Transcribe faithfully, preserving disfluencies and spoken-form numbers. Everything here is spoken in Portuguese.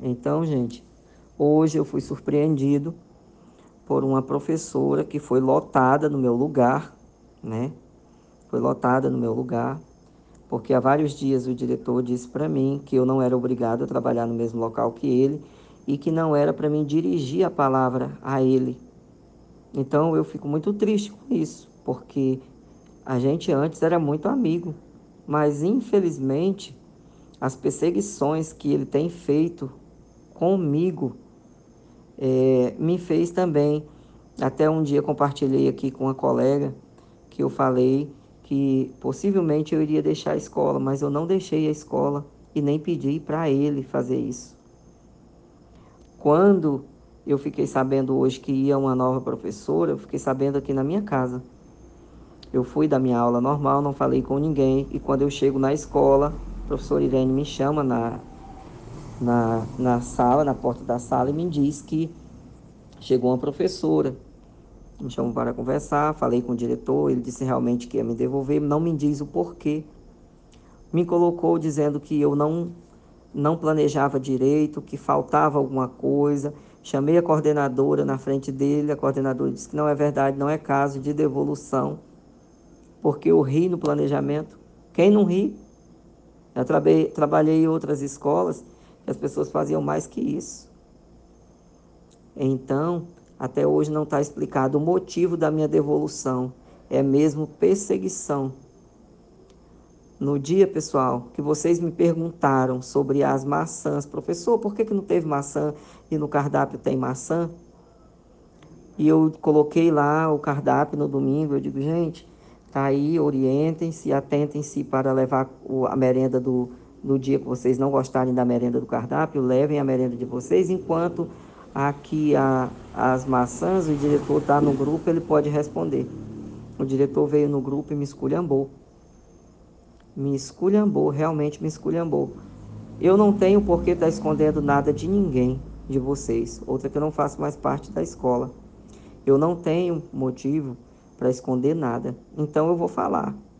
Então, gente, hoje eu fui surpreendido por uma professora que foi lotada no meu lugar, né? Foi lotada no meu lugar, porque há vários dias o diretor disse para mim que eu não era obrigado a trabalhar no mesmo local que ele e que não era para mim dirigir a palavra a ele. Então eu fico muito triste com isso, porque a gente antes era muito amigo, mas infelizmente as perseguições que ele tem feito comigo é, me fez também. Até um dia compartilhei aqui com uma colega que eu falei que possivelmente eu iria deixar a escola, mas eu não deixei a escola e nem pedi para ele fazer isso. Quando eu fiquei sabendo hoje que ia uma nova professora, eu fiquei sabendo aqui na minha casa. Eu fui da minha aula normal, não falei com ninguém, e quando eu chego na escola, a professora Irene me chama na, na, na sala, na porta da sala, e me diz que chegou uma professora. Me chamou para conversar, falei com o diretor, ele disse realmente que ia me devolver, não me diz o porquê. Me colocou dizendo que eu não, não planejava direito, que faltava alguma coisa. Chamei a coordenadora na frente dele, a coordenadora disse que não é verdade, não é caso de devolução, porque eu ri no planejamento. Quem não ri? Eu trabalhei, trabalhei em outras escolas e as pessoas faziam mais que isso. Então, até hoje não está explicado o motivo da minha devolução. É mesmo perseguição. No dia, pessoal, que vocês me perguntaram sobre as maçãs, professor, por que que não teve maçã e no cardápio tem maçã? E eu coloquei lá o cardápio no domingo, eu digo, gente, tá aí, orientem-se, atentem-se para levar a merenda do, do dia que vocês não gostarem da merenda do cardápio, levem a merenda de vocês, enquanto aqui a, as maçãs, o diretor está no grupo, ele pode responder. O diretor veio no grupo e me esculhambou. Me esculhambou, realmente me esculhambou. Eu não tenho por que estar escondendo nada de ninguém, de vocês. Outra que eu não faço mais parte da escola. Eu não tenho motivo para esconder nada. Então eu vou falar.